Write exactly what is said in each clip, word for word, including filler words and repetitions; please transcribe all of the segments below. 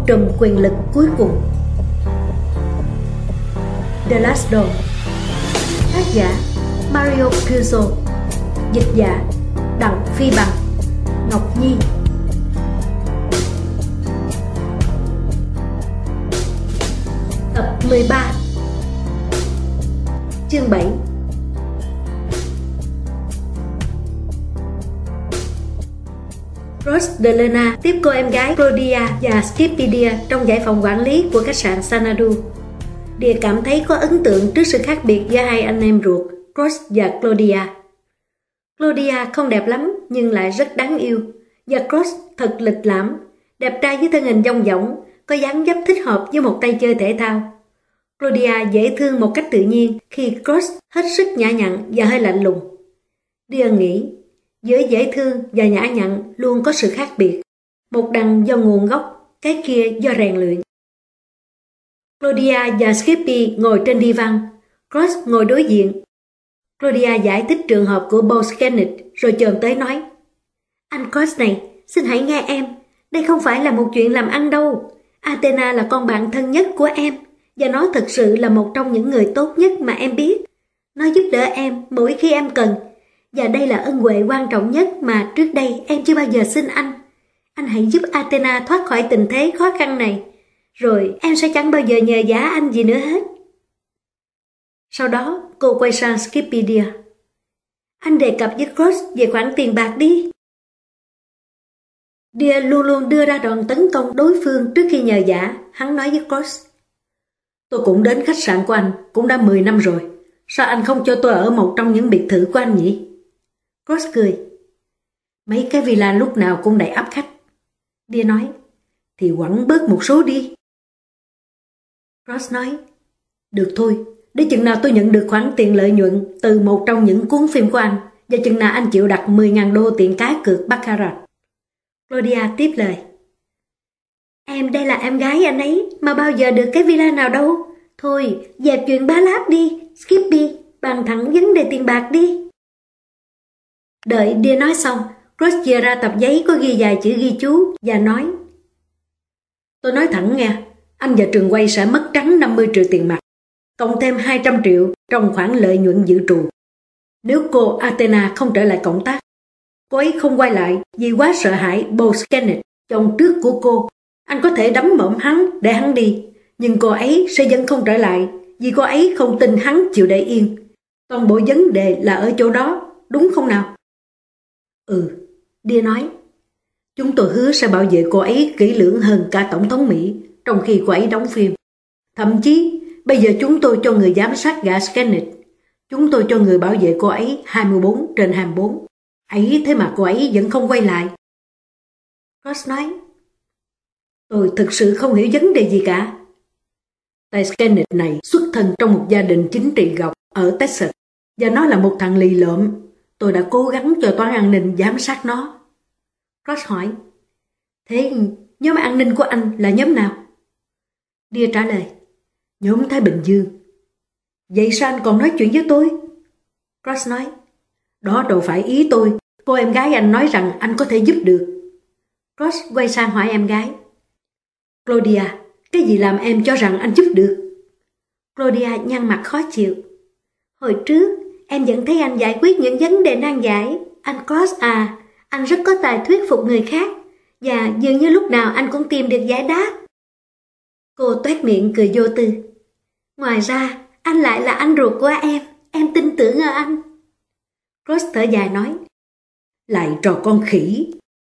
trùm quyền lực cuối cùng. The Last Door. Tác giả Mario Puzo. Dịch giả Đặng Phi Bằng, Ngọc Nhi. Tập mười ba. Chương bảy. Ross Delena tiếp cô em gái Claudia và Skippy trong dãy phòng quản lý của khách sạn Xanadu. Dia cảm thấy có ấn tượng trước sự khác biệt giữa hai anh em ruột, Ross và Claudia. Claudia không đẹp lắm nhưng lại rất đáng yêu, và Ross thật lịch lãm, đẹp trai với thân hình dong dỏng, có dáng dấp thích hợp với một tay chơi thể thao. Claudia dễ thương một cách tự nhiên khi Ross hết sức nhã nhặn và hơi lạnh lùng. Dia nghĩ giữa dễ thương và nhã nhặn luôn có sự khác biệt, một đằng do nguồn gốc, cái kia do rèn luyện. Claudia và Skippy ngồi trên divan, Ross ngồi đối diện. Claudia giải thích trường hợp của Bo Kenneth rồi chồm tới nói: "Anh Ross này, xin hãy nghe em, đây không phải là một chuyện làm ăn đâu. Athena là con bạn thân nhất của em, và nó thực sự là một trong những người tốt nhất mà em biết. Nó giúp đỡ em mỗi khi em cần, và đây là ân huệ quan trọng nhất mà trước đây em chưa bao giờ xin anh. Anh hãy giúp Athena thoát khỏi tình thế khó khăn này, rồi em sẽ chẳng bao giờ nhờ vả anh gì nữa hết." Sau đó cô quay sang Skippy: "Anh đề cập với Ross về khoản tiền bạc đi." Dia luôn luôn đưa ra đòn tấn công đối phương trước khi nhờ vả. Hắn nói với Ross: "Tôi cũng đến khách sạn của anh cũng đã mười năm rồi. Sao anh không cho tôi ở một trong những biệt thự của anh nhỉ?" Ross cười: "Mấy cái villa lúc nào cũng đầy ắp khách." Dia nói: "Thì quẳng bớt một số đi." Ross nói: "Được thôi, để chừng nào tôi nhận được khoản tiền lợi nhuận từ một trong những cuốn phim của anh, và chừng nào anh chịu đặt mười nghìn đô tiền cá cược baccarat." Claudia tiếp lời: "Em đây là em gái anh ấy, mà bao giờ được cái villa nào đâu. Thôi, dẹp chuyện bá láp đi, Skippy, bàn thẳng vấn đề tiền bạc đi." Đợi Dia nói xong, Ross chia ra tập giấy có ghi vài chữ ghi chú và nói: "Tôi nói thẳng nghe, anh và trường quay sẽ mất trắng năm mươi triệu tiền mặt, cộng thêm hai trăm triệu trong khoản lợi nhuận dự trù. Nếu cô Athena không trở lại cộng tác, cô ấy không quay lại vì quá sợ hãi Bo Kenneth, chồng trước của cô, anh có thể đấm mõm hắn để hắn đi, nhưng cô ấy sẽ vẫn không trở lại vì cô ấy không tin hắn chịu để yên. Toàn bộ vấn đề là ở chỗ đó, đúng không nào?" "Ừ," Dia nói. "Chúng tôi hứa sẽ bảo vệ cô ấy kỹ lưỡng hơn cả Tổng thống Mỹ trong khi cô ấy đóng phim. Thậm chí, bây giờ chúng tôi cho người giám sát gã Kenneth. Chúng tôi cho người bảo vệ cô ấy hai mươi bốn trên hai mươi bốn. Ấy thế mà cô ấy vẫn không quay lại." Ross nói: "Tôi thực sự không hiểu vấn đề gì cả. Tay Kenneth này xuất thân trong một gia đình chính trị gọc ở Texas, và nó là một thằng lì lợm. Tôi đã cố gắng cho toán an ninh giám sát nó." Ross hỏi: "Thế nhóm an ninh của anh là nhóm nào?" Dia trả lời: "Nhóm Thái Bình Dương." "Vậy sao anh còn nói chuyện với tôi?" Ross nói: "Đó đâu phải ý tôi. Cô em gái anh nói rằng anh có thể giúp được." Ross quay sang hỏi em gái: "Claudia, cái gì làm em cho rằng anh giúp được?" Claudia nhăn mặt khó chịu: "Hồi trước em vẫn thấy anh giải quyết những vấn đề nan giải. Anh Ross à, anh rất có tài thuyết phục người khác, và dường như lúc nào anh cũng tìm được giải đáp." Cô toét miệng cười vô tư: "Ngoài ra, anh lại là anh ruột của em. Em tin tưởng ở anh." Ross thở dài nói: "Lại trò con khỉ."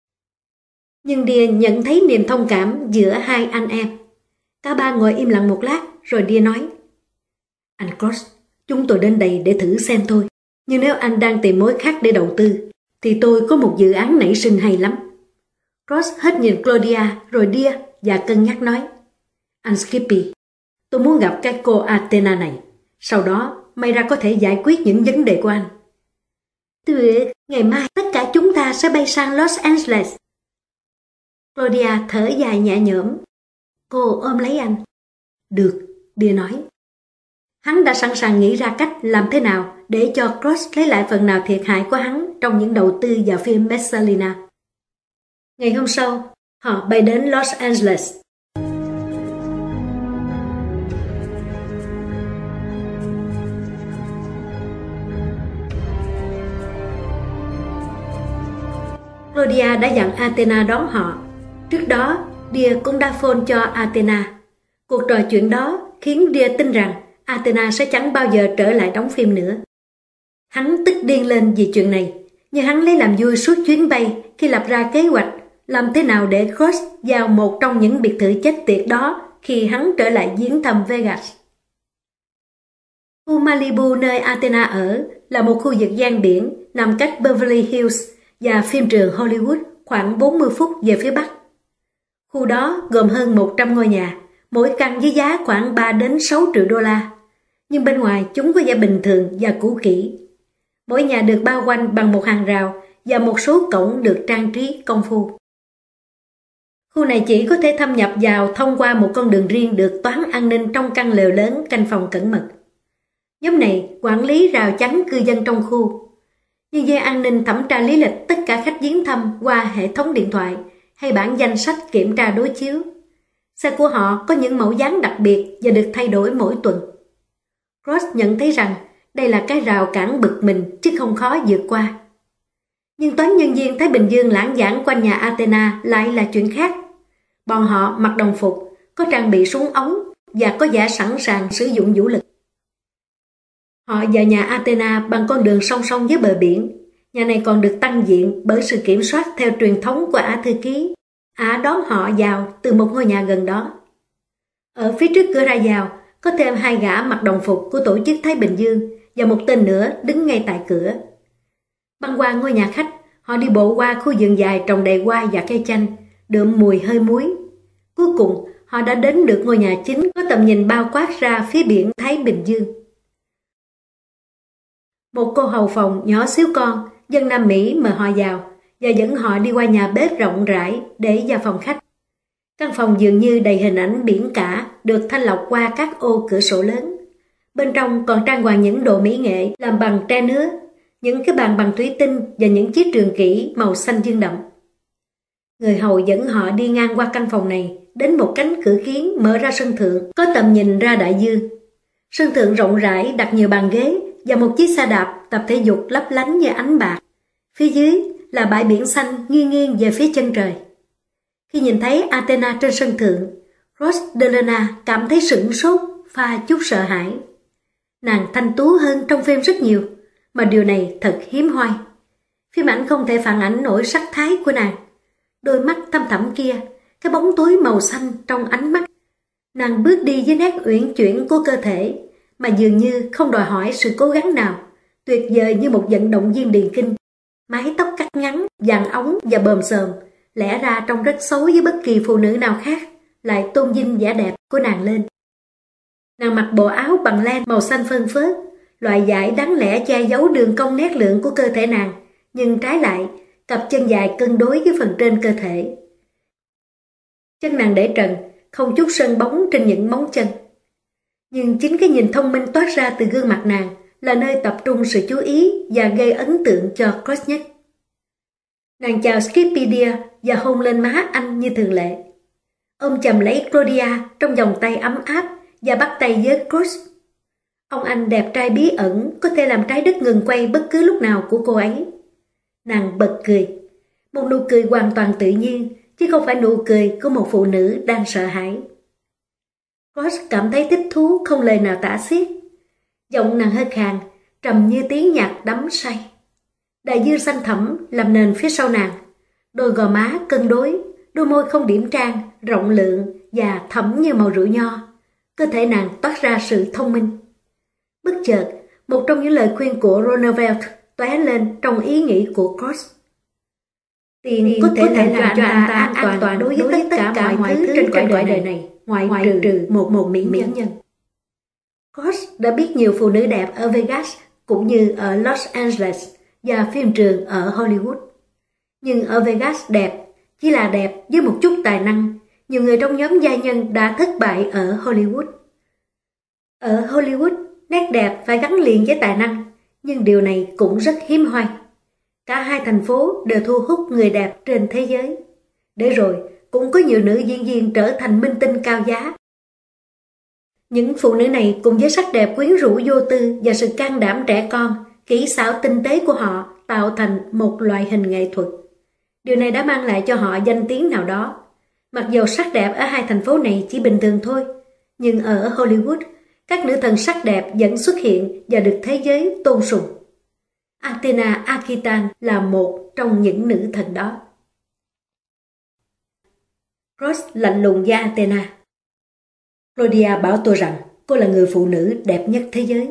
Nhưng Dia nhận thấy niềm thông cảm giữa hai anh em. Cả ba ngồi im lặng một lát, rồi Dia nói: "Anh Ross, chúng tôi đến đây để thử xem thôi. Nhưng nếu anh đang tìm mối khác để đầu tư, thì tôi có một dự án nảy sinh hay lắm." Ross hết nhìn Claudia rồi Dia và cân nhắc nói: "Anh Skippy, tôi muốn gặp cái cô Athena này. Sau đó, may ra có thể giải quyết những vấn đề của anh." "Được, ngày mai tất cả chúng ta sẽ bay sang Los Angeles." Claudia thở dài nhẹ nhõm. Cô ôm lấy anh. "Được," Dia nói. Hắn đã sẵn sàng nghĩ ra cách làm thế nào để cho Ross lấy lại phần nào thiệt hại của hắn trong những đầu tư vào phim Messalina. Ngày hôm sau, họ bay đến Los Angeles. Claudia đã dặn Athena đón họ. Trước đó, Dia cũng đã phone cho Athena. Cuộc trò chuyện đó khiến Dia tin rằng Athena sẽ chẳng bao giờ trở lại đóng phim nữa. Hắn tức điên lên vì chuyện này, nhưng hắn lấy làm vui suốt chuyến bay khi lập ra kế hoạch làm thế nào để Cross vào một trong những biệt thự chết tiệt đó khi hắn trở lại viếng thăm Vegas. Khu Malibu nơi Athena ở là một khu vực ven biển nằm cách Beverly Hills và phim trường Hollywood khoảng bốn mươi phút về phía bắc. Khu đó gồm hơn một trăm ngôi nhà, mỗi căn với giá khoảng ba đến sáu triệu đô la. Nhưng bên ngoài chúng có vẻ bình thường và cũ kỹ. Mỗi nhà được bao quanh bằng một hàng rào và một số cổng được trang trí công phu. Khu này chỉ có thể thâm nhập vào thông qua một con đường riêng được toán an ninh trong căn lều lớn canh phòng cẩn mật. Nhóm này quản lý rào chắn cư dân trong khu. Nhân viên an ninh thẩm tra lý lịch tất cả khách viếng thăm qua hệ thống điện thoại hay bản danh sách kiểm tra đối chiếu. Xe của họ có những mẫu dáng đặc biệt và được thay đổi mỗi tuần. Ross nhận thấy rằng đây là cái rào cản bực mình chứ không khó vượt qua. Nhưng toán nhân viên Thái Bình Dương lãng giảng quanh nhà Athena lại là chuyện khác. Bọn họ mặc đồng phục, có trang bị súng ống và có vẻ sẵn sàng sử dụng vũ lực. Họ vào nhà Athena bằng con đường song song với bờ biển. Nhà này còn được tăng diện bởi sự kiểm soát theo truyền thống của Ả thư ký. Ả đón họ vào từ một ngôi nhà gần đó. Ở phía trước cửa ra vào có thêm hai gã mặc đồng phục của tổ chức Thái Bình Dương và một tên nữa đứng ngay tại cửa. Băng qua ngôi nhà khách, họ đi bộ qua khu vườn dài trồng đầy hoa và cây chanh, đượm mùi hơi muối. Cuối cùng, họ đã đến được ngôi nhà chính có tầm nhìn bao quát ra phía biển Thái Bình Dương. Một cô hầu phòng nhỏ xíu con, dân Nam Mỹ mời họ vào và dẫn họ đi qua nhà bếp rộng rãi để vào phòng khách. Căn phòng dường như đầy hình ảnh biển cả được thanh lọc qua các ô cửa sổ lớn. Bên trong còn trang hoàng những đồ mỹ nghệ làm bằng tre nứa, những cái bàn bằng thủy tinh và những chiếc trường kỷ màu xanh dương đậm. Người hầu dẫn họ đi ngang qua căn phòng này đến một cánh cửa kiến mở ra sân thượng có tầm nhìn ra đại dương. Sân thượng rộng rãi đặt nhiều bàn ghế và một chiếc xe đạp tập thể dục lấp lánh như ánh bạc. Phía dưới là bãi biển xanh nghiêng nghiêng về phía chân trời. Khi nhìn thấy Athena trên sân thượng, Ross Delana cảm thấy sửng sốt, pha chút sợ hãi. Nàng thanh tú hơn trong phim rất nhiều, mà điều này thật hiếm hoi. Phim ảnh không thể phản ánh nổi sắc thái của nàng. Đôi mắt thâm thẳm kia, cái bóng tối màu xanh trong ánh mắt. Nàng bước đi với nét uyển chuyển của cơ thể, mà dường như không đòi hỏi sự cố gắng nào, tuyệt vời như một vận động viên điền kinh. Mái tóc cắt ngắn, vàng óng và bờm xồm, lẽ ra trông rất xấu với bất kỳ phụ nữ nào khác, lại tôn vinh vẻ đẹp của nàng lên. Nàng mặc bộ áo bằng len màu xanh phơn phớt, loại vải đáng lẽ che giấu đường cong nét lượng của cơ thể nàng, nhưng trái lại, cặp chân dài cân đối với phần trên cơ thể. Chân nàng để trần, không chút sơn bóng trên những móng chân. Nhưng chính cái nhìn thông minh toát ra từ gương mặt nàng là nơi tập trung sự chú ý và gây ấn tượng cho Cross nhất. Nàng chào Skippy và hôn lên má anh như thường lệ. Ôm chầm lấy Claudia trong vòng tay ấm áp và bắt tay với Cross. Ông anh đẹp trai bí ẩn có thể làm trái đất ngừng quay bất cứ lúc nào của cô ấy. Nàng bật cười, một nụ cười hoàn toàn tự nhiên, chứ không phải nụ cười của một phụ nữ đang sợ hãi. Cross cảm thấy thích thú không lời nào tả xiết. Giọng nàng hơi khàn, trầm như tiếng nhạc đắm say. Đại dương xanh thẳm làm nền phía sau nàng. Đôi gò má cân đối, đôi môi không điểm trang, rộng lượng và thẫm như màu rượu nho. Cơ thể nàng toát ra sự thông minh. Bất chợt, một trong những lời khuyên của Roosevelt tóe lên trong ý nghĩ của Cross. Tiền có thể, có thể làm, làm cho anh ta an toàn, toàn đối với tất cả, cả mọi thứ trên cõi đời này, ngoại, ngoại trừ, trừ một một mỹ nhân. nhân. Cross đã biết nhiều phụ nữ đẹp ở Vegas cũng như ở Los Angeles và phim trường ở Hollywood. Nhưng ở Vegas đẹp chỉ là đẹp với một chút tài năng. Nhiều người trong nhóm gia nhân đã thất bại ở Hollywood. Ở Hollywood, nét đẹp phải gắn liền với tài năng, nhưng điều này cũng rất hiếm hoi. Cả hai thành phố đều thu hút người đẹp trên thế giới. Để rồi, cũng có nhiều nữ diễn viên trở thành minh tinh cao giá. Những phụ nữ này cùng với sắc đẹp quyến rũ vô tư và sự can đảm trẻ con, kỹ xảo tinh tế của họ tạo thành một loại hình nghệ thuật. Điều này đã mang lại cho họ danh tiếng nào đó. Mặc dù sắc đẹp ở hai thành phố này chỉ bình thường thôi, nhưng ở Hollywood, các nữ thần sắc đẹp vẫn xuất hiện và được thế giới tôn sùng. Athena Akitan là một trong những nữ thần đó. Cross lạnh lùng với Athena. Claudia bảo tôi rằng cô là người phụ nữ đẹp nhất thế giới.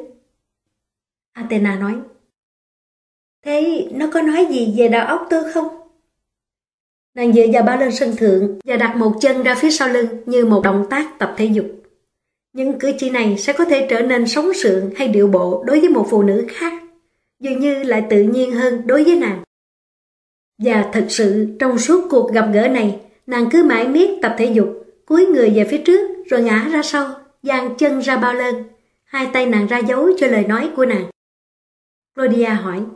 Athena nói. Thế nó có nói gì về đầu óc tôi không? Nàng dựa vào ba lên sân thượng và đặt một chân ra phía sau lưng như một động tác tập thể dục. Những cử chỉ này sẽ có thể trở nên sống sượng hay điệu bộ đối với một phụ nữ khác, dường như lại tự nhiên hơn đối với nàng. Và thật sự trong suốt cuộc gặp gỡ này, nàng cứ mãi miết tập thể dục, cúi người về phía trước rồi ngã ra sau, dang chân ra bao lơn, hai tay nàng ra dấu cho lời nói của nàng. Claudia hỏi.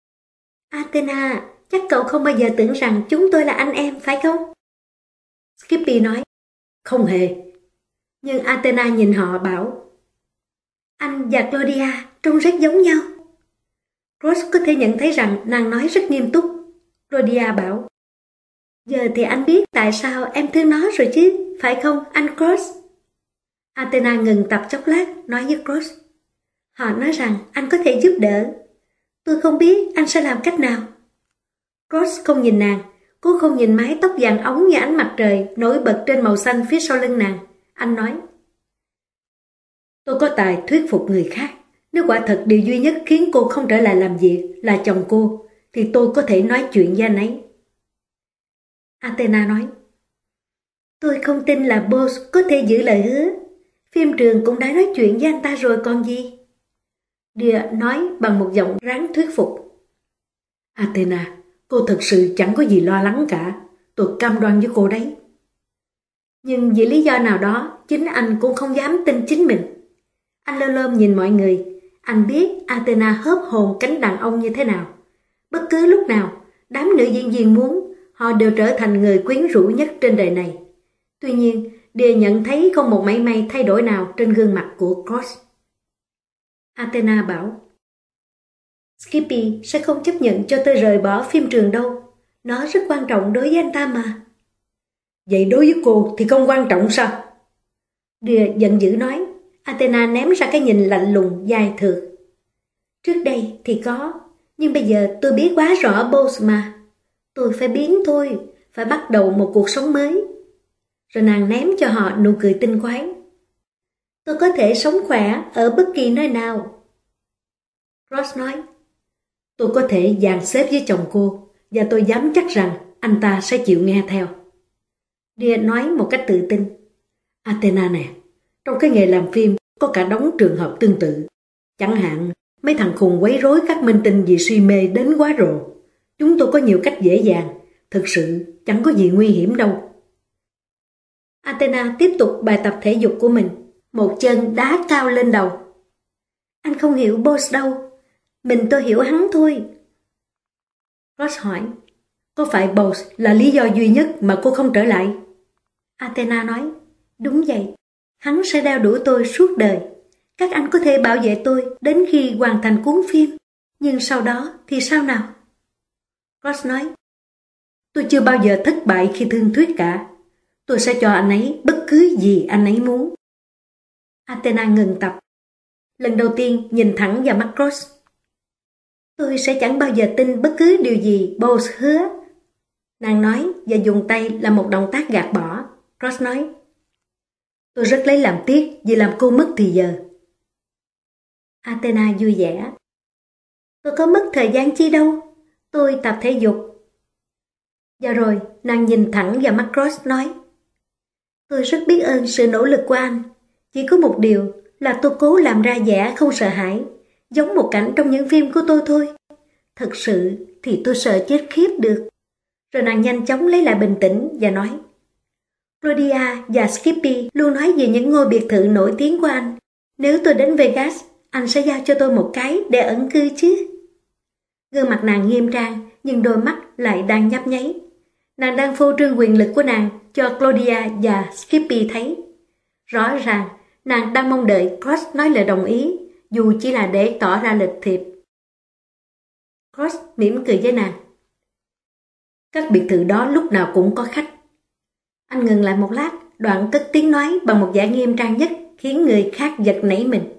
Athena, chắc cậu không bao giờ tưởng rằng chúng tôi là anh em, phải không? Skippy nói. Không hề. Nhưng Athena nhìn họ bảo. Anh và Claudia trông rất giống nhau. Cross có thể nhận thấy rằng nàng nói rất nghiêm túc. Claudia bảo. Giờ thì anh biết tại sao em thương nó rồi chứ, phải không anh Cross? Athena ngừng tập chốc lát, nói với Cross. Họ nói rằng anh có thể giúp đỡ. Tôi không biết anh sẽ làm cách nào. Cross không nhìn nàng, cô không nhìn mái tóc vàng óng như ánh mặt trời nổi bật trên màu xanh phía sau lưng nàng. Anh nói. Tôi có tài thuyết phục người khác. Nếu quả thật điều duy nhất khiến cô không trở lại làm việc là chồng cô, thì tôi có thể nói chuyện với anh ấy. Athena nói. Tôi không tin là boss có thể giữ lời hứa. Phim trường cũng đã nói chuyện với anh ta rồi còn gì. Dia nói bằng một giọng ráng thuyết phục. Athena, cô thật sự chẳng có gì lo lắng cả. Tôi cam đoan với cô đấy. Nhưng vì lý do nào đó, chính anh cũng không dám tin chính mình. Anh lơ lơm nhìn mọi người. Anh biết Athena hớp hồn cánh đàn ông như thế nào. Bất cứ lúc nào, đám nữ diễn viên muốn, họ đều trở thành người quyến rũ nhất trên đời này. Tuy nhiên, Dia nhận thấy không một mảy may thay đổi nào trên gương mặt của Cross. Athena bảo. Skippy sẽ không chấp nhận cho tôi rời bỏ phim trường đâu. Nó rất quan trọng đối với anh ta mà. Vậy đối với cô thì không quan trọng sao? Dia giận dữ nói. Athena ném ra cái nhìn lạnh lùng dài thượt. Trước đây thì có, nhưng bây giờ tôi biết quá rõ boss mà. Tôi phải biến thôi, phải bắt đầu một cuộc sống mới. Rồi nàng ném cho họ nụ cười tinh quái. Tôi có thể sống khỏe ở bất kỳ nơi nào. Ross nói. Tôi có thể dàn xếp với chồng cô, và tôi dám chắc rằng anh ta sẽ chịu nghe theo. Dia nói một cách tự tin. Athena nè, trong cái nghề làm phim có cả đống trường hợp tương tự. Chẳng hạn, mấy thằng khùng quấy rối các minh tinh vì suy mê đến quá rồ. Chúng tôi có nhiều cách dễ dàng, thực sự chẳng có gì nguy hiểm đâu. Athena tiếp tục bài tập thể dục của mình, một chân đá cao lên đầu. Anh không hiểu boss đâu, mình tôi hiểu hắn thôi. Ross hỏi, có phải boss là lý do duy nhất mà cô không trở lại? Athena nói, đúng vậy, hắn sẽ đeo đuổi tôi suốt đời. Các anh có thể bảo vệ tôi đến khi hoàn thành cuốn phim, nhưng sau đó thì sao nào? Ross nói, tôi chưa bao giờ thất bại khi thương thuyết cả. Tôi sẽ cho anh ấy bất cứ gì anh ấy muốn. Athena ngừng tập. Lần đầu tiên nhìn thẳng vào mắt Ross. Tôi sẽ chẳng bao giờ tin bất cứ điều gì boss hứa. Nàng nói và dùng tay làm một động tác gạt bỏ. Ross nói, tôi rất lấy làm tiếc vì làm cô mất thì giờ. Athena vui vẻ. Tôi có mất thời gian chi đâu. Tôi tập thể dục. Và rồi nàng nhìn thẳng vào mắt Ross nói, tôi rất biết ơn sự nỗ lực của anh. Chỉ có một điều là tôi cố làm ra vẻ không sợ hãi, giống một cảnh trong những phim của tôi thôi. Thật sự thì tôi sợ chết khiếp được. Rồi nàng nhanh chóng lấy lại bình tĩnh và nói, Claudia và Skippy luôn nói về những ngôi biệt thự nổi tiếng của anh. Nếu tôi đến Vegas, anh sẽ giao cho tôi một cái để ẩn cư chứ. Gương mặt nàng nghiêm trang, nhưng đôi mắt lại đang nhấp nháy. Nàng đang phô trương quyền lực của nàng cho Claudia và Skippy thấy. Rõ ràng, nàng đang mong đợi Cross nói lời đồng ý, dù chỉ là để tỏ ra lịch thiệp. Cross mỉm cười với nàng. Các biệt thự đó lúc nào cũng có khách. Anh ngừng lại một lát, đoạn cất tiếng nói bằng một vẻ nghiêm trang nhất, khiến người khác giật nảy mình.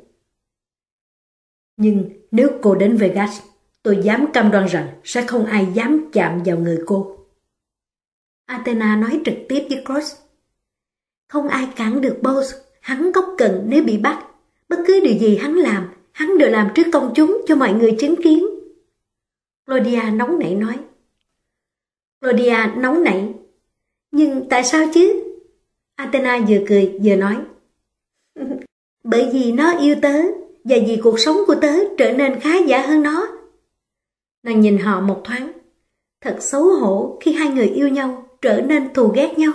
Nhưng nếu cô đến Vegas, tôi dám cam đoan rằng sẽ không ai dám chạm vào người cô. Athena nói trực tiếp với Cross. Không ai cản được Bose, hắn gốc cần nếu bị bắt. Bất cứ điều gì hắn làm, hắn đều làm trước công chúng cho mọi người chứng kiến. Claudia nóng nảy nói. Claudia nóng nảy. Nhưng tại sao chứ? Athena vừa cười vừa nói. Bởi vì nó yêu tớ, và vì cuộc sống của tớ trở nên khá giả hơn nó. Nàng nhìn họ một thoáng. Thật xấu hổ khi hai người yêu nhau trở nên thù ghét nhau.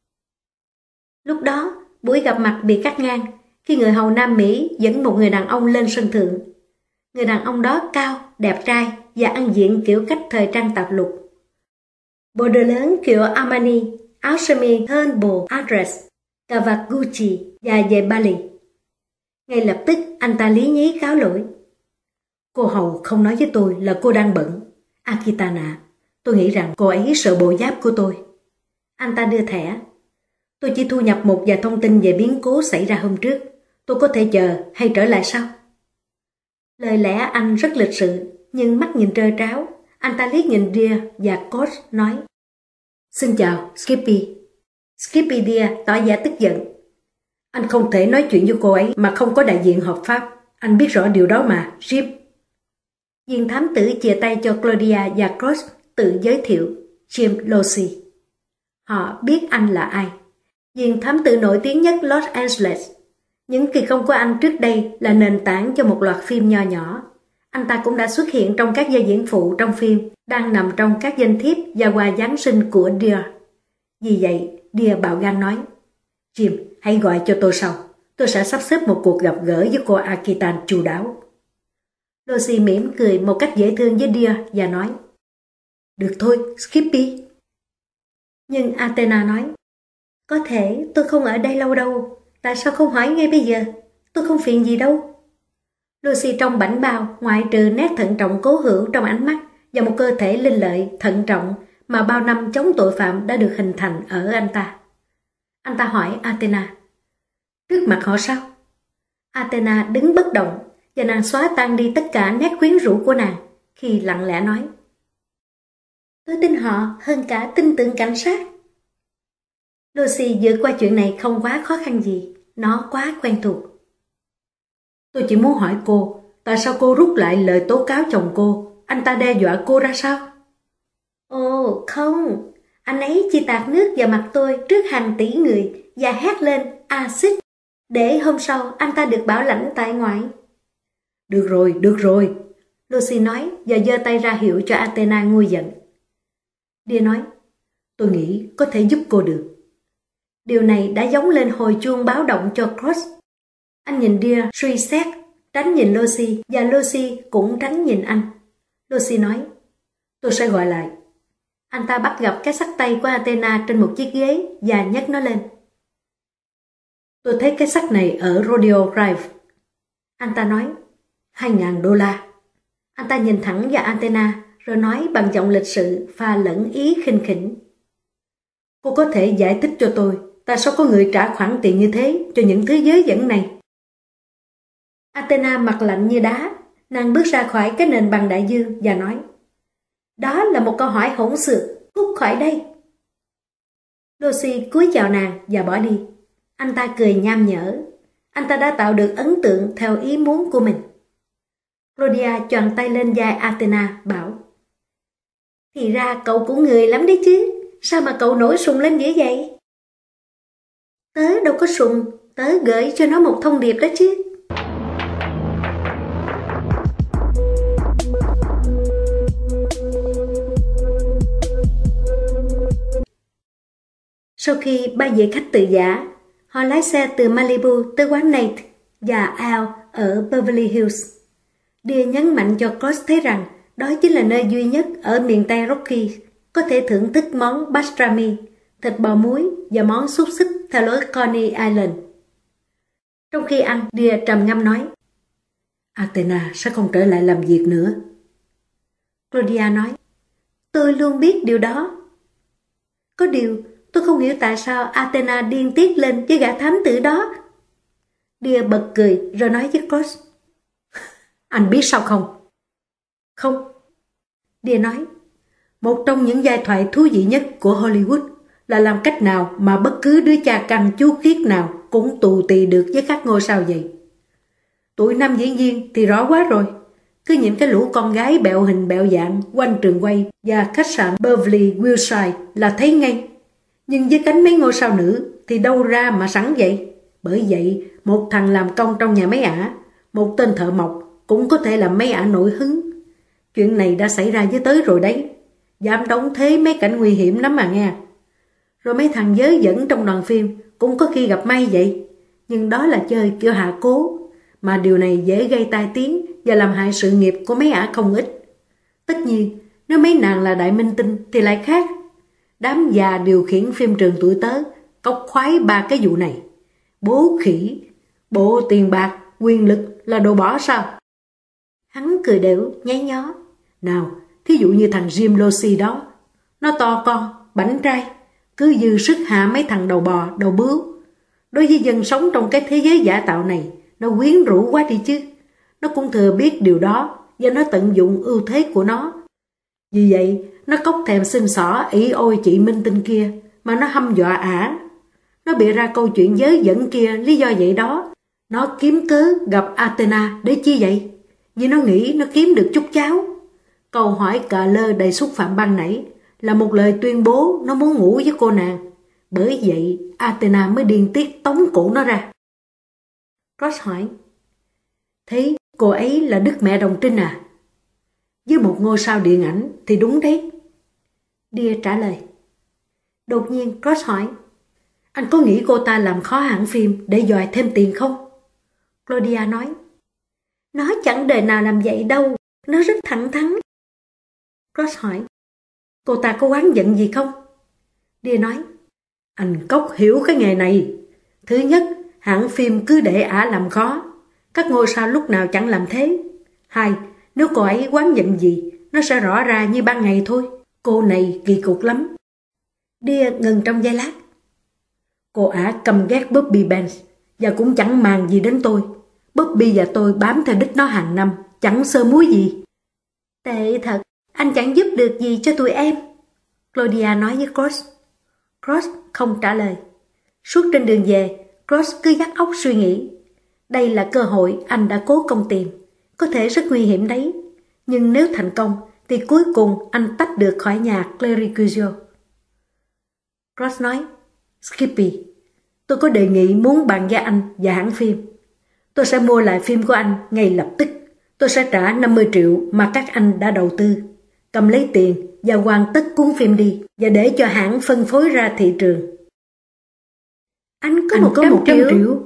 Lúc đó, buổi gặp mặt bị cắt ngang khi người hầu Nam Mỹ dẫn một người đàn ông lên sân thượng. Người đàn ông đó cao, đẹp trai và ăn diện kiểu cách thời trang tạp lục. Bộ đồ lớn kiểu Armani, áo sơ mi Humble Address, cà vạt Gucci và giày Bali. Ngay lập tức anh ta lý nhí cáo lỗi. Cô hầu không nói với tôi là cô đang bận. Akitana, tôi nghĩ rằng cô ấy sợ bộ giáp của tôi. Anh ta đưa thẻ. Tôi chỉ thu nhập một vài thông tin về biến cố xảy ra hôm trước. Tôi có thể chờ hay trở lại sau? Lời lẽ anh rất lịch sự, nhưng mắt nhìn trơ tráo. Anh ta liếc nhìn Deer và Coach nói. Xin chào, Skippy. Skippy Deer tỏ vẻ tức giận. Anh không thể nói chuyện với cô ấy mà không có đại diện hợp pháp. Anh biết rõ điều đó mà, Jim. Viên thám tử chia tay cho Claudia và Cross tự giới thiệu, Jim Losey. Họ biết anh là ai. Viên thám tử nổi tiếng nhất Los Angeles. Những kỳ công của anh trước đây là nền tảng cho một loạt phim nho nhỏ. Anh ta cũng đã xuất hiện trong các vai diễn phụ trong phim, đang nằm trong các danh thiếp và quà Giáng sinh của Deer. Vì vậy, Deer bạo gan nói, Jim, hãy gọi cho tôi sau. Tôi sẽ sắp xếp một cuộc gặp gỡ với cô Akitan chu đáo. Lucy mỉm cười một cách dễ thương với Deer và nói, được thôi, Skippy. Nhưng Athena nói, có thể tôi không ở đây lâu đâu. Tại sao không hỏi ngay bây giờ? Tôi không phiền gì đâu. Lucy trông bảnh bao, ngoại trừ nét thận trọng cố hữu trong ánh mắt và một cơ thể linh lợi, thận trọng mà bao năm chống tội phạm đã được hình thành ở anh ta. Anh ta hỏi Athena, trước mặt họ sao? Athena đứng bất động và nàng xóa tan đi tất cả nét quyến rũ của nàng khi lặng lẽ nói, tôi tin họ hơn cả tin tưởng cảnh sát. Lucy vượt qua chuyện này không quá khó khăn gì, nó quá quen thuộc. Tôi chỉ muốn hỏi cô, tại sao cô rút lại lời tố cáo chồng cô? Anh ta đe dọa cô ra sao? Ồ, không. Anh ấy chỉ tạt nước vào mặt tôi trước hàng tỷ người và hét lên axit, để hôm sau anh ta được bảo lãnh tại ngoại. Được rồi, được rồi, Lucy nói và giơ tay ra hiệu cho Athena nguôi giận. Dia nói, tôi nghĩ có thể giúp cô được. Điều này đã giống lên hồi chuông báo động cho Cross. Anh nhìn Deer suy xét, tránh nhìn Lucy và Lucy cũng tránh nhìn anh. Lucy nói, tôi sẽ gọi lại. Anh ta bắt gặp cái xách tay của Athena trên một chiếc ghế và nhấc nó lên. Tôi thấy cái xách này ở Rodeo Drive. Anh ta nói, hai ngàn đô la. Anh ta nhìn thẳng vào Athena rồi nói bằng giọng lịch sự pha lẫn ý khinh khỉnh. Cô có thể giải thích cho tôi tại sao có người trả khoản tiền như thế cho những thứ dớ dẫn này? Athena mặt lạnh như đá, nàng bước ra khỏi cái nền bằng đại dương và nói, đó là một câu hỏi hỗn xược, cút khỏi đây. Lucy cúi chào nàng và bỏ đi. Anh ta cười nham nhở. Anh ta đã tạo được ấn tượng theo ý muốn của mình. Claudia choàng tay lên vai Athena, bảo, thì ra cậu cũng người lắm đấy chứ, sao mà cậu nổi sùng lên dữ vậy? Tớ đâu có sùng, tớ gửi cho nó một thông điệp đó chứ. Sau khi ba vị khách tự giả, họ lái xe từ Malibu tới quán Nate và Al ở Beverly Hills. Dia nhấn mạnh cho Cross thấy rằng đó chính là nơi duy nhất ở miền Tây Rocky có thể thưởng thức món pastrami, thịt bò muối và món xúc xích theo lối Coney Island. Trong khi ăn, Dia trầm ngâm nói, Athena sẽ không trở lại làm việc nữa. Claudia nói, tôi luôn biết điều đó. Có điều, tôi không hiểu tại sao Athena điên tiết lên với gã thám tử đó. Dia bật cười rồi nói với Cross. Anh biết sao không? Không. Dia nói, một trong những giai thoại thú vị nhất của Hollywood là làm cách nào mà bất cứ đứa cha căn chú khiết nào cũng tù tì được với các ngôi sao vậy. Tụi nam diễn viên thì rõ quá rồi. Cứ những cái lũ con gái bẹo hình bẹo dạng quanh trường quay và khách sạn Beverly Wilshire là thấy ngay. Nhưng với cánh mấy ngôi sao nữ thì đâu ra mà sẵn vậy. Bởi vậy, một thằng làm công trong nhà máy ả, một tên thợ mộc cũng có thể làm mấy ả nổi hứng. Chuyện này đã xảy ra với tới rồi đấy. Dám đóng thế mấy cảnh nguy hiểm lắm mà nghe. Rồi mấy thằng dớ dẫn trong đoàn phim cũng có khi gặp may vậy. Nhưng đó là chơi kiểu hạ cố. Mà điều này dễ gây tai tiếng và làm hại sự nghiệp của mấy ả không ít. Tất nhiên, nếu mấy nàng là đại minh tinh thì lại khác. Đám già điều khiển phim trường tuổi tớ cóc khoái ba cái vụ này. Bố khỉ, bộ tiền bạc, quyền lực là đồ bỏ sao? Hắn cười đểu, nháy nhó. Nào, thí dụ như thằng Jim Losi đó. Nó to con, bảnh trai, cứ dư sức hạ mấy thằng đầu bò, đầu bướu. Đối với dân sống trong cái thế giới giả tạo này, nó quyến rũ quá đi chứ. Nó cũng thừa biết điều đó và nó tận dụng ưu thế của nó. Vì vậy, nó cóc thèm xin xỏ ỷ ôi chị minh tinh kia mà nó hăm dọa ả. Nó bịa ra câu chuyện dớ dẫn kia lý do vậy đó. Nó kiếm cớ gặp Athena để chi vậy? Vì nó nghĩ nó kiếm được chút cháo. Câu hỏi cà lơ đầy xúc phạm ban nãy là một lời tuyên bố nó muốn ngủ với cô nàng. Bởi vậy Athena mới điên tiết tống cổ nó ra. Ross hỏi, thế cô ấy là Đức Mẹ Đồng Trinh à? Với một ngôi sao điện ảnh thì đúng đấy. Dia trả lời. Đột nhiên Ross hỏi, anh có nghĩ cô ta làm khó hãng phim để dòi thêm tiền không? Claudia nói, nó chẳng đời nào làm vậy đâu, nó rất thẳng thắn. Ross hỏi, cô ta có oán giận gì không? Dia nói, anh cóc hiểu cái nghề này. Thứ nhất, hãng phim cứ để ả làm khó. Các ngôi sao lúc nào chẳng làm thế. Hai, nếu cô ấy oán giận gì, nó sẽ rõ ra như ban ngày thôi. Cô này kỳ cục lắm. Dia ngừng trong giây lát. Cô ả căm ghét Bobby Banks và cũng chẳng màng gì đến tôi. Bobby và tôi bám theo đích nó hàng năm, chẳng sơ muối gì. Tệ thật, anh chẳng giúp được gì cho tụi em. Claudia nói với Cross. Cross không trả lời. Suốt trên đường về, Cross cứ dắt óc suy nghĩ. Đây là cơ hội anh đã cố công tìm. Có thể rất nguy hiểm đấy. Nhưng nếu thành công, thì cuối cùng anh tách được khỏi nhà Clericuzio. Cross nói, Skippy, tôi có đề nghị muốn bàn với anh và hãng phim. Tôi sẽ mua lại phim của anh ngay lập tức. Tôi sẽ trả năm mươi triệu mà các anh đã đầu tư. Cầm lấy tiền và hoàn tất cuốn phim đi và để cho hãng phân phối ra thị trường. Anh có một trăm triệu. triệu.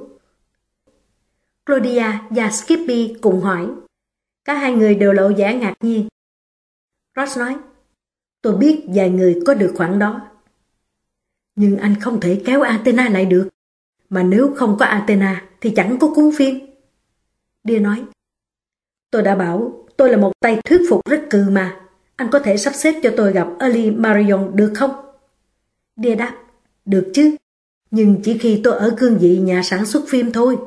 Claudia và Skippy cùng hỏi. Cả hai người đều lộ vẻ ngạc nhiên. Ross nói, tôi biết vài người có được khoản đó. Nhưng anh không thể kéo Athena lại được. Mà nếu không có Athena thì chẳng có cuốn phim. Dia nói, tôi đã bảo tôi là một tay thuyết phục rất cừ mà. Anh có thể sắp xếp cho tôi gặp Early Marion được không? Dia đáp, được chứ. Nhưng chỉ khi tôi ở cương vị nhà sản xuất phim thôi.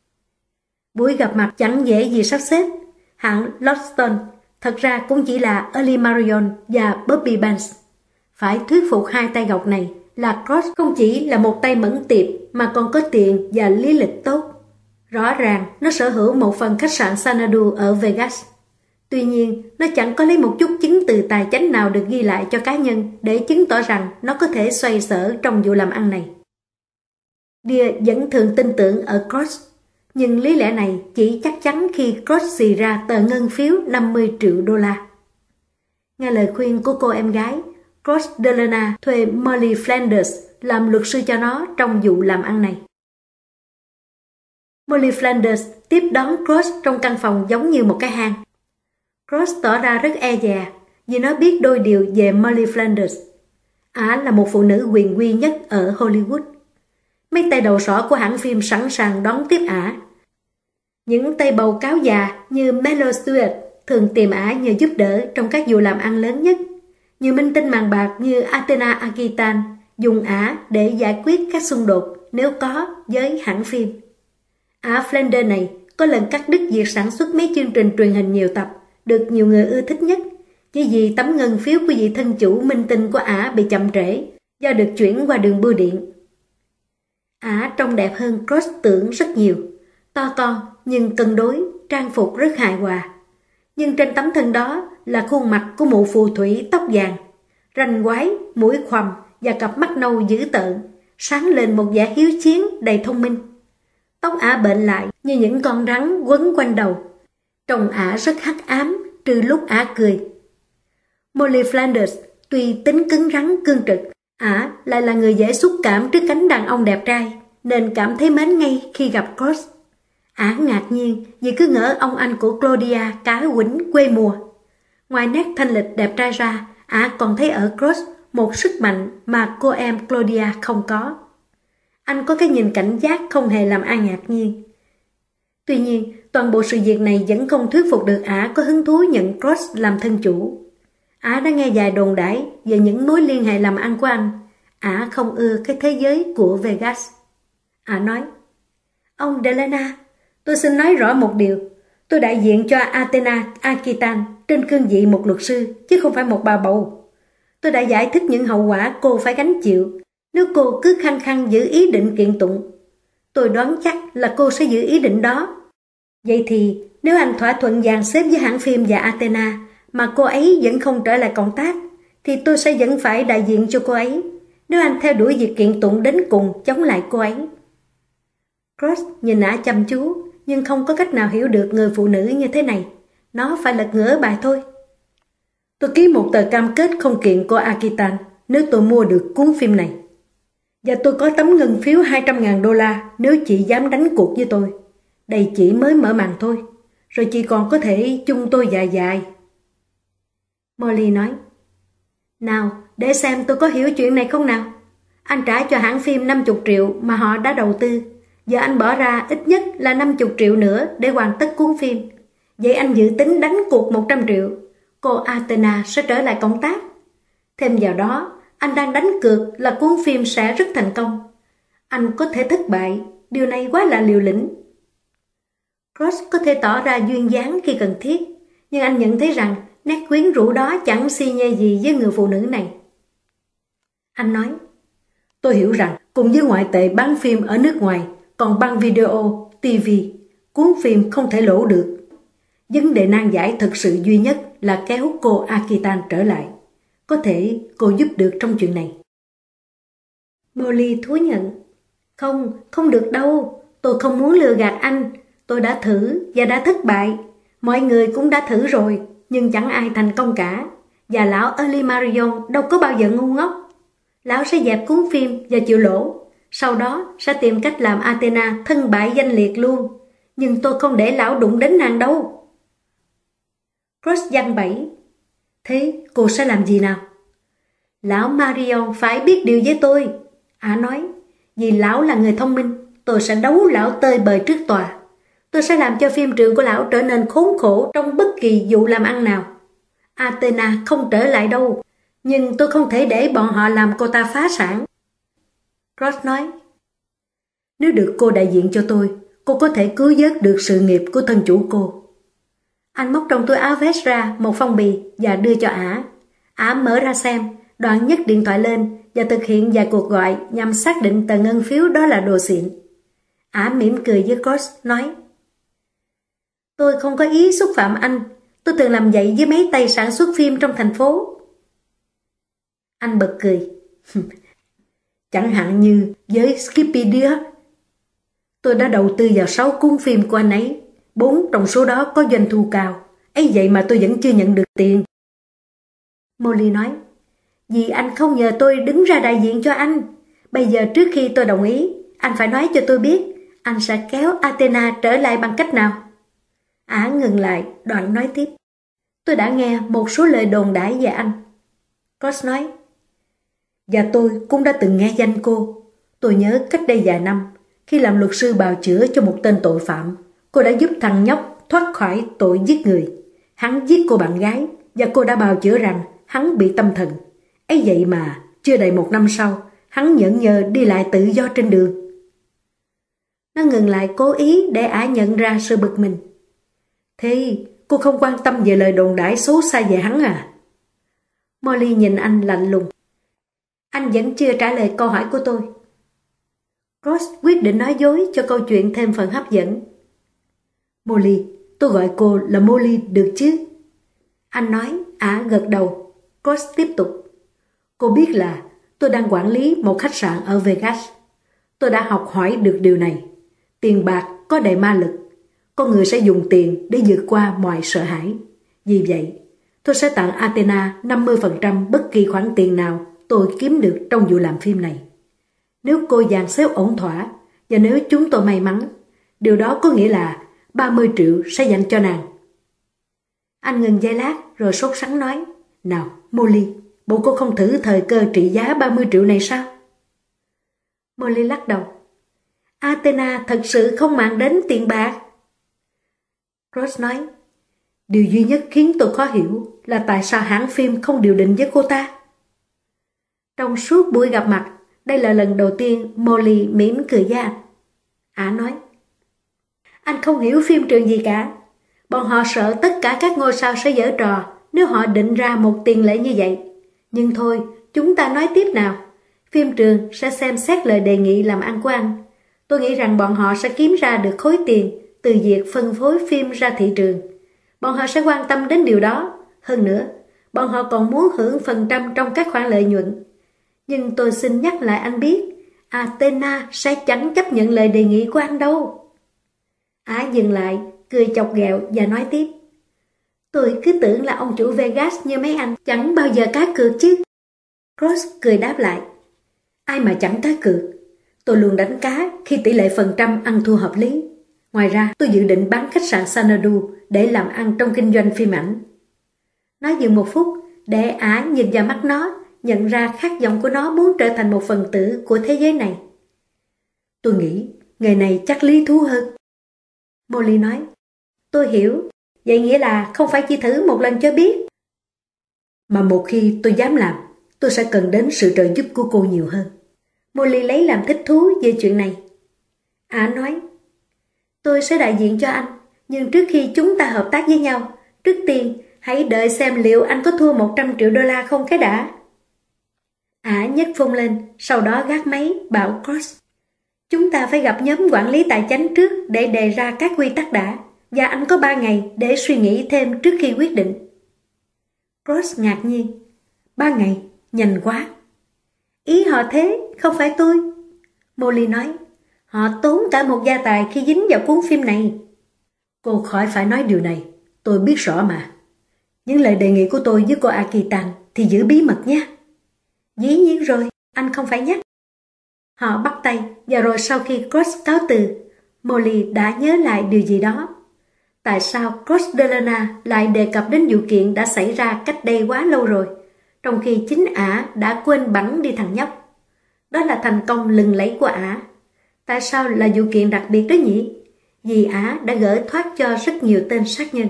Buổi gặp mặt chẳng dễ gì sắp xếp. Hãng Lodstone thật ra cũng chỉ là Early Marion và Bobby Banks. Phải thuyết phục hai tay gọc này là Cross không chỉ là một tay mẫn tiệp mà còn có tiền và lý lịch tốt. Rõ ràng nó sở hữu một phần khách sạn Xanadu ở Vegas. Tuy nhiên, nó chẳng có lấy một chút chứng từ tài chánh nào được ghi lại cho cá nhân để chứng tỏ rằng nó có thể xoay sở trong vụ làm ăn này. Dia vẫn thường tin tưởng ở Cross, nhưng lý lẽ này chỉ chắc chắn khi Cross xì ra tờ ngân phiếu năm mươi triệu đô la. Nghe lời khuyên của cô em gái, Cross Delana thuê Molly Flanders làm luật sư cho nó trong vụ làm ăn này. Molly Flanders tiếp đón Cross trong căn phòng giống như một cái hang. Cross tỏ ra rất e dè vì nó biết đôi điều về Molly Flanders. Ả là một phụ nữ quyền uy nhất ở Hollywood. Mấy tay đầu sỏ của hãng phim sẵn sàng đón tiếp ả. Những tay bầu cáo già như Melo Stewart thường tìm ả nhờ giúp đỡ trong các vụ làm ăn lớn nhất. Nhiều minh tinh màn bạc như Athena Akitan dùng Ả để giải quyết các xung đột nếu có với hãng phim. Ả Flanders này có lần cắt đứt việc sản xuất mấy chương trình truyền hình nhiều tập, được nhiều người ưa thích nhất, chỉ vì tấm ngân phiếu của vị thân chủ minh tinh của Ả bị chậm trễ do được chuyển qua đường bưu điện. Ả trông đẹp hơn Cross tưởng rất nhiều, to con nhưng cân đối, trang phục rất hài hòa. Nhưng trên tấm thân đó là khuôn mặt của mụ phù thủy tóc vàng, ranh quái, mũi khoằm và cặp mắt nâu dữ tợn, sáng lên một vẻ hiếu chiến đầy thông minh. Tóc Ả bệnh lại như những con rắn quấn quanh đầu. Trông Ả rất hắc ám trừ lúc Ả cười. Molly Flanders tuy tính cứng rắn cương trực, Ả lại là người dễ xúc cảm trước cánh đàn ông đẹp trai, nên cảm thấy mến ngay khi gặp Cross. Ả ngạc nhiên vì cứ ngỡ ông anh của Claudia cá quýnh quê mùa. Ngoài nét thanh lịch đẹp trai ra, Ả còn thấy ở Cross một sức mạnh mà cô em Claudia không có. Anh có cái nhìn cảnh giác không hề làm ai ngạc nhiên. Tuy nhiên, toàn bộ sự việc này vẫn không thuyết phục được Ả có hứng thú nhận Cross làm thân chủ. Ả đã nghe vài đồn đãi về những mối liên hệ làm ăn của anh. Ả không ưa cái thế giới của Vegas. Ả nói, ông Delena, tôi xin nói rõ một điều. Tôi đại diện cho Athena Akitan trên cương vị một luật sư, chứ không phải một bà bầu. Tôi đã giải thích những hậu quả cô phải gánh chịu nếu cô cứ khăng khăng giữ ý định kiện tụng. Tôi đoán chắc là cô sẽ giữ ý định đó. Vậy thì nếu anh thỏa thuận dàn xếp với hãng phim và Athena mà cô ấy vẫn không trở lại cộng tác, thì tôi sẽ vẫn phải đại diện cho cô ấy nếu anh theo đuổi việc kiện tụng đến cùng chống lại cô ấy. Cross nhìn Ả chăm chú nhưng không có cách nào hiểu được người phụ nữ như thế này. Nó phải lật ngửa bài thôi. Tôi ký một tờ cam kết không kiện cô Akitan nếu tôi mua được cuốn phim này. Và tôi có tấm ngân phiếu hai trăm ngàn đô la nếu chị dám đánh cuộc với tôi. Đây chỉ mới mở màn thôi, rồi chị còn có thể chung tôi dài dài. Molly nói, nào, để xem tôi có hiểu chuyện này không nào. Anh trả cho hãng phim năm mươi triệu mà họ đã đầu tư. Giờ anh bỏ ra ít nhất là năm mươi triệu nữa để hoàn tất cuốn phim. Vậy anh dự tính đánh cuộc một trăm triệu. Cô Athena sẽ trở lại cộng tác. Thêm vào đó, anh đang đánh cược là cuốn phim sẽ rất thành công. Anh có thể thất bại, điều này quá là liều lĩnh. Cross có thể tỏ ra duyên dáng khi cần thiết, nhưng anh nhận thấy rằng nét quyến rũ đó chẳng xi nhê gì với người phụ nữ này. Anh nói, tôi hiểu rằng cùng với ngoại tệ bán phim ở nước ngoài, còn băng video, ti vi, cuốn phim không thể lỗ được. Vấn đề nan giải thực sự duy nhất là kéo cô Akitan trở lại. Có thể cô giúp được trong chuyện này. Molly thú nhận, không, không được đâu. Tôi không muốn lừa gạt anh. Tôi đã thử và đã thất bại. Mọi người cũng đã thử rồi, nhưng chẳng ai thành công cả. Và lão Early Marion đâu có bao giờ ngu ngốc. Lão sẽ dẹp cuốn phim và chịu lỗ. Sau đó sẽ tìm cách làm Athena thân bại danh liệt luôn. Nhưng tôi không để lão đụng đến nàng đâu. Cross giăng bẫy. Thế cô sẽ làm gì nào? Lão Marion phải biết điều với tôi. Ả nói, vì lão là người thông minh, tôi sẽ đấu lão tơi bời trước tòa. Tôi sẽ làm cho phim trường của lão trở nên khốn khổ trong bất kỳ vụ làm ăn nào. Athena không trở lại đâu, nhưng tôi không thể để bọn họ làm cô ta phá sản. Cross nói, nếu được cô đại diện cho tôi, cô có thể cứu vớt được sự nghiệp của thân chủ cô. Anh móc trong túi áo vest ra một phong bì và đưa cho Ả. Ả mở ra xem, đoạn nhấc điện thoại lên và thực hiện vài cuộc gọi nhằm xác định tờ ngân phiếu đó là đồ xịn. Ả mỉm cười với Cross, nói, tôi không có ý xúc phạm anh. Tôi từng làm vậy với mấy tay sản xuất phim trong thành phố. Anh bật cười. Chẳng hạn như với Skipedia. Tôi đã đầu tư vào sáu cuốn phim của anh ấy. Bốn trong số đó có doanh thu cao. Ấy vậy mà tôi vẫn chưa nhận được tiền. Molly nói, vì anh không nhờ tôi đứng ra đại diện cho anh. Bây giờ trước khi tôi đồng ý, anh phải nói cho tôi biết anh sẽ kéo Athena trở lại bằng cách nào. Ả ngừng lại, đoạn nói tiếp, tôi đã nghe một số lời đồn đãi về anh. Cross nói, và tôi cũng đã từng nghe danh cô. Tôi nhớ cách đây vài năm, khi làm luật sư bào chữa cho một tên tội phạm, cô đã giúp thằng nhóc thoát khỏi tội giết người. Hắn giết cô bạn gái và cô đã bào chữa rằng hắn bị tâm thần. Ấy vậy mà, chưa đầy một năm sau, hắn nhẫn nhơ đi lại tự do trên đường. Nó ngừng lại cố ý để ả nhận ra sự bực mình. Thế cô không quan tâm về lời đồn đãi xấu xa về hắn à? Molly nhìn anh lạnh lùng. Anh vẫn chưa trả lời câu hỏi của tôi. Ross quyết định nói dối cho câu chuyện thêm phần hấp dẫn. Molly, tôi gọi cô là Molly được chứ? Anh nói, ả gật đầu. Ross tiếp tục. Cô biết là tôi đang quản lý một khách sạn ở Vegas. Tôi đã học hỏi được điều này. Tiền bạc có đầy ma lực. Con người sẽ dùng tiền để vượt qua mọi sợ hãi. Vì vậy, tôi sẽ tặng Athena năm mươi phần trăm bất kỳ khoản tiền nào tôi kiếm được trong vụ làm phim này. Nếu cô dàn xếp ổn thỏa, và nếu chúng tôi may mắn, điều đó có nghĩa là ba mươi triệu sẽ dành cho nàng. Anh ngừng giây lát rồi sốt sắng nói, nào Molly, bộ cô không thử thời cơ trị giá ba mươi triệu này sao? Molly lắc đầu. Athena thật sự không màng đến tiền bạc. Ross nói, điều duy nhất khiến tôi khó hiểu là tại sao hãng phim không điều định với cô ta. Trong suốt buổi gặp mặt, đây là lần đầu tiên Molly mỉm cười với anh. Ả nói, anh không hiểu phim trường gì cả. Bọn họ sợ tất cả các ngôi sao sẽ giở trò nếu họ định ra một tiền lệ như vậy. Nhưng thôi, chúng ta nói tiếp nào. Phim trường sẽ xem xét lời đề nghị làm ăn của anh. Tôi nghĩ rằng bọn họ sẽ kiếm ra được khối tiền từ việc phân phối phim ra thị trường. Bọn họ sẽ quan tâm đến điều đó. Hơn nữa, bọn họ còn muốn hưởng phần trăm trong các khoản lợi nhuận. Nhưng tôi xin nhắc lại anh biết, Athena sẽ chẳng chấp nhận lời đề nghị của anh đâu. Ả dừng lại, cười chọc ghẹo và nói tiếp. Tôi cứ tưởng là ông chủ Vegas như mấy anh chẳng bao giờ cá cược chứ. Ross cười đáp lại. Ai mà chẳng cá cược. Tôi luôn đánh cá khi tỷ lệ phần trăm ăn thua hợp lý. Ngoài ra tôi dự định bán khách sạn Xanadu để làm ăn trong kinh doanh phim ảnh. Nói dừng một phút để Ả nhìn vào mắt nó, nhận ra khát vọng của nó muốn trở thành một phần tử của thế giới này. Tôi nghĩ nghề này chắc lý thú hơn. Molly nói. Tôi hiểu. Vậy nghĩa là không phải chỉ thử một lần cho biết. Mà một khi tôi dám làm, tôi sẽ cần đến sự trợ giúp của cô nhiều hơn. Molly lấy làm thích thú về chuyện này. Ả nói. Tôi sẽ đại diện cho anh. Nhưng trước khi chúng ta hợp tác với nhau, trước tiên hãy đợi xem liệu anh có thua một trăm triệu đô la không cái đã. Ả nhấc phone lên, sau đó gác máy, bảo Cross. Chúng ta phải gặp nhóm quản lý tài chính trước để đề ra các quy tắc đã, và anh có ba ngày để suy nghĩ thêm trước khi quyết định. Cross ngạc nhiên. Ba ngày? Nhanh quá. Ý họ thế, không phải tôi. Molly nói. Họ tốn cả một gia tài khi dính vào cuốn phim này. Cô khỏi phải nói điều này, tôi biết rõ mà. Những lời đề nghị của tôi với cô Akitan thì giữ bí mật nhé. Dĩ nhiên rồi, anh không phải nhắc. Họ bắt tay, và rồi sau khi Cross cáo từ, Molly đã nhớ lại điều gì đó. Tại sao Cross Delana lại đề cập đến vụ kiện đã xảy ra cách đây quá lâu rồi, trong khi chính ả đã quên bẵng đi thằng nhóc? Đó là thành công lừng lẫy của ả. Tại sao là vụ kiện đặc biệt đó nhỉ? Vì ả đã gỡ thoát cho rất nhiều tên sát nhân.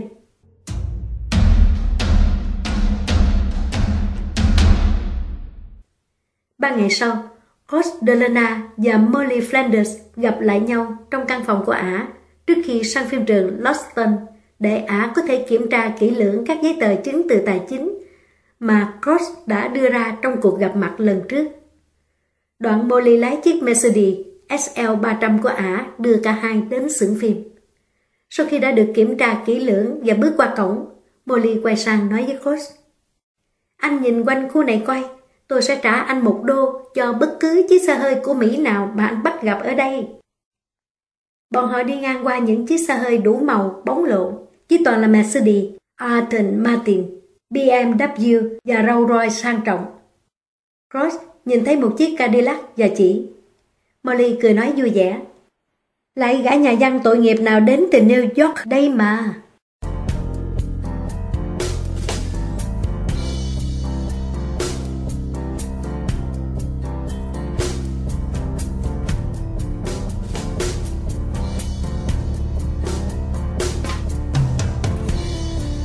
Ba ngày sau, Cross Delana và Molly Flanders gặp lại nhau trong căn phòng của ả trước khi sang phim trường Loston để ả có thể kiểm tra kỹ lưỡng các giấy tờ chứng từ tài chính mà Cross đã đưa ra trong cuộc gặp mặt lần trước. Đoạn Molly lái chiếc Mercedes S L ba trăm của ả đưa cả hai đến xưởng phim. Sau khi đã được kiểm tra kỹ lưỡng và bước qua cổng, Molly quay sang nói với Cross. Anh nhìn quanh khu này coi, tôi sẽ trả anh một đô cho bất cứ chiếc xe hơi của Mỹ nào mà anh bắt gặp ở đây. Bọn họ đi ngang qua những chiếc xe hơi đủ màu, bóng lộn, chỉ toàn là Mercedes, Aston Martin, B M W và Rolls Royce sang trọng. Cross nhìn thấy một chiếc Cadillac và chỉ. Molly cười nói vui vẻ. Lại gã nhà văn tội nghiệp nào đến từ New York đây mà.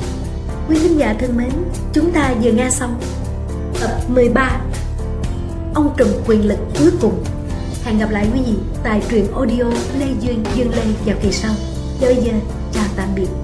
Quý khán giả thân mến, chúng ta vừa nghe xong tập mười ba ông trùm quyền lực cuối cùng. Hẹn gặp lại quý vị tại truyện audio Lê Duyên Dương Lê vào kỳ sau. Bây giờ, chào tạm biệt.